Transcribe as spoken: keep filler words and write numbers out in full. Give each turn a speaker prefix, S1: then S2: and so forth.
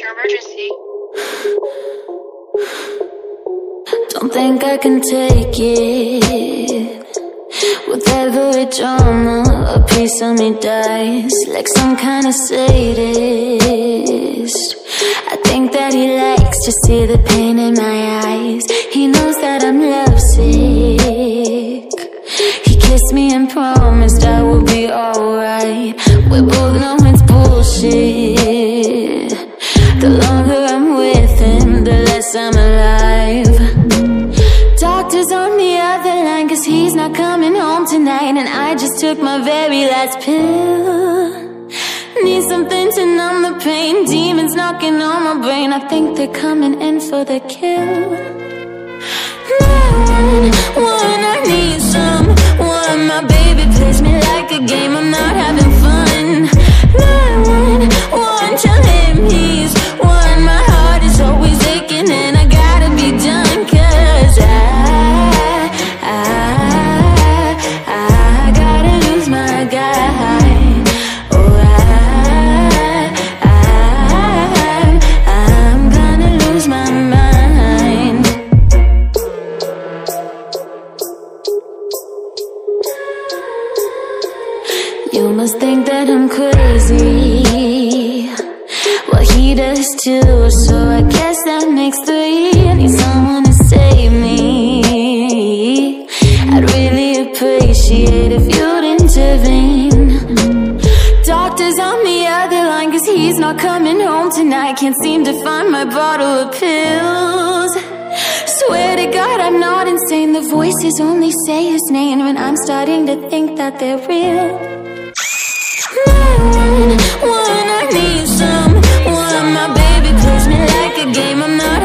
S1: emergency.
S2: Don't think I can take it. With every drama, a piece of me dies, like some kind of sadist. I think that he likes to see the pain in my eyes. He knows that I'm lovesick. He kissed me and promised I would be alright. We both know it's bullshit. The longer I'm with him, the less I'm alive. Doctor's on the other line, cause he's not coming home tonight. And I just took my very last pill. Need something to numb the pain. Demons knocking on my brain. I think they're coming in for the kill. nine one one, I need someone. My baby plays me like a game, I'm not having fun. nine one one, tell him he's won. My heart is always aching and I gotta be done. Cause I, I, I gotta lose my guy. Oh, I, I, I'm gonna lose my mind. You must think that I'm crazy. Well, he does too, so I guess that makes three. I need someone to save me. I'd really appreciate if you'd intervene. Doctor's on the other line, cause he's not coming home tonight. Can't seem to find my bottle of pills. Swear to God I'm not insane. The voices only say his name, and I'm starting to think that they're real. nine one one, I need someone. My baby plays me like a game, I'm not